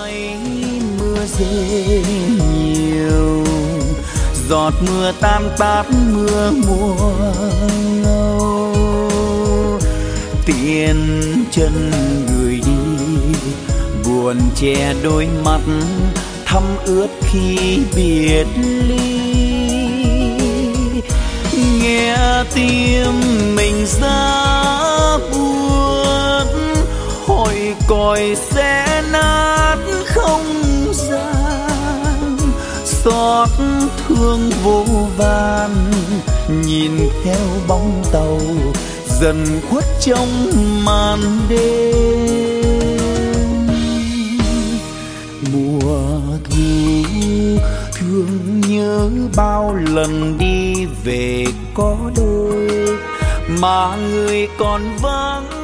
mấy mưa rơi nhiều, giọt mưa tan tát mưa mùa ngâu. Tiền chân người đi buồn che đôi mắt thắm ướt khi biệt ly. Nghe tim mình giá buốt, hỏi còi sẽ nát không gian. Xót thương vô van nhìn theo bóng tàu dần khuất trong màn đêm. Mùa thu thương nhớ bao lần đi về có đôi, mà người còn vắng